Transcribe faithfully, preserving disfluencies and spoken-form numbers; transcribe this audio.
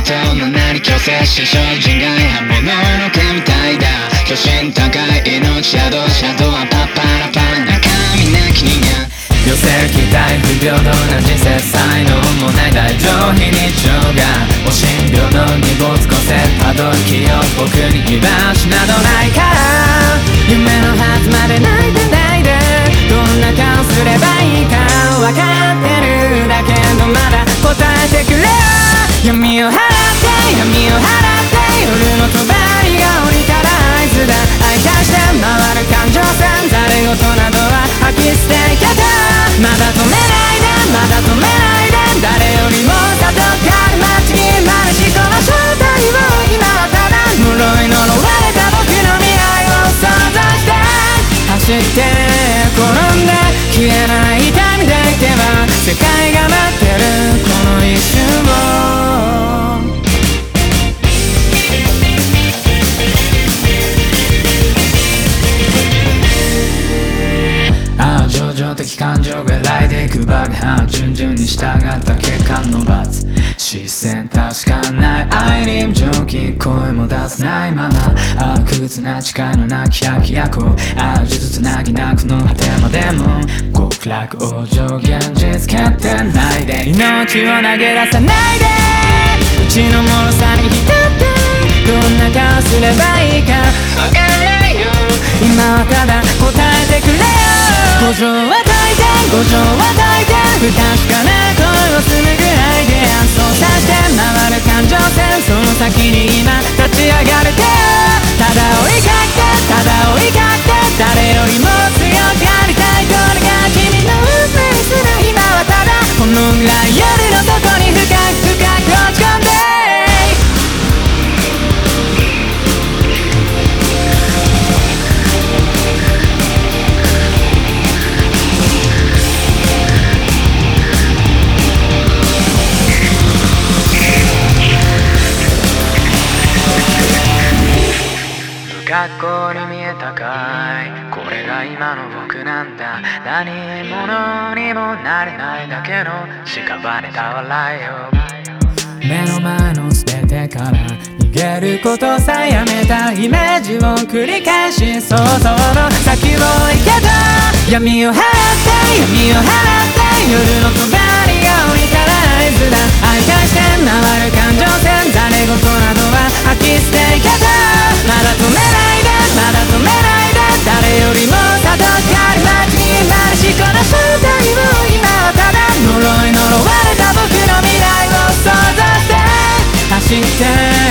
とのなり強制し精進外反物の神みたいだ巨神高い命宿シャドウはパッパラパラ中身なき人間寄せ期待不平等な人生才能もない大上非日常がおしん平等に没個性たどる気を僕に居場所などないから夢のはずまで泣いてないでどんな顔すればいいか分かってるだけどまだ答えてくれ闇を払って闇を払って夜の帳が降りたら合図だ愛化して回る感情線ざれ言などは吐き捨てけどまだ止めないでまだ止めないで誰よりも里かる街にまるしこの正体を今はただ室い呪われた僕の未来を想像して走って転んで消えない痛みでいけば世界が待ってるこの一瞬を情状的感情が来でいくバグハン順々に従った結果の罰視線確かない愛に無常気声も出せないままあくつな誓いのなき百役をあじつつなぎなくの果てまでも極楽往生現実決定ないで命を投げ出さないでうちの脆さに浸ってどんな顔すればいいか分からないよ今はただ答えてくれよ五条は解いて五条は解いて不確かな恋をするぐらいで操作して回る感情線その先に今立ち上がる手をただ追いかけてただ追いかけて誰よりも強くありたいこれが君の運命する今はただこのぐらい夜の底に深く深く落ち込んで学校に見えたかいこれが今の僕なんだ何者にもなれないだけの屍た笑いよ目の前の全てから逃げることさえやめたイメージを繰り返し想像の先を行けた闇を払って闇を払って夜の帳が降りたら合図だ愛化して回る感情線ざれ言などは吐き捨ていけたまだ止めないでまだ止めないで誰よりも里かる街にまるしこの正体を今はただ呪い呪われた僕の未来を想像して走って